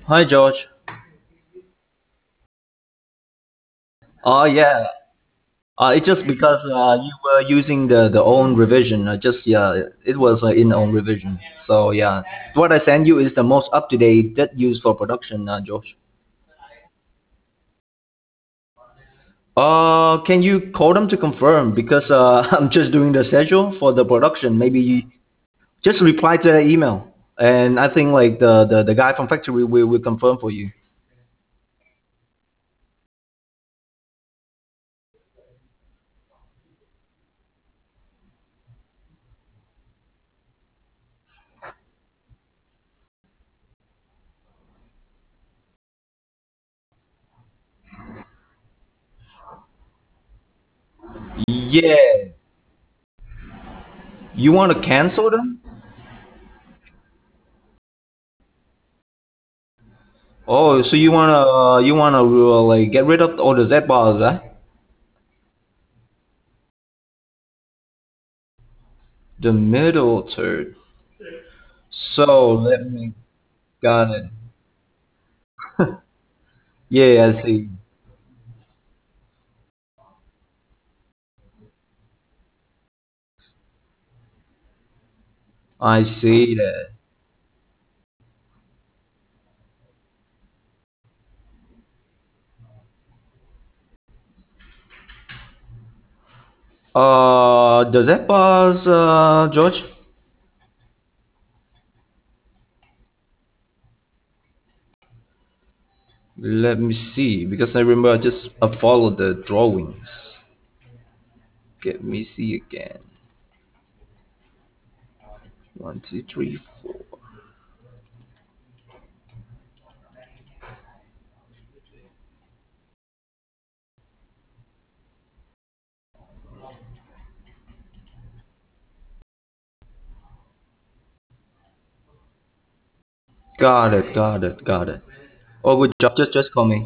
Hi, George. Oh, yeah. It's just because you were using the own revision. Just yeah, it was in own revision. So yeah, what I sent you is the most up to date that used for production, George. Can you call them to confirm? Because I'm just doing the schedule for the production. Maybe you just reply to the email, and I think like the guy from factory will confirm for you. Yeah, you want to cancel them? Oh, so you wanna like get rid of all the Z bars, huh? The middle third. So let me got it. Yeah, I see. I see that. The Z bars, George. Let me see because I remember I just followed the drawings. Let me see again. One, two, three, four. Got it. Got it. Got it. Oh, good job. Just call me.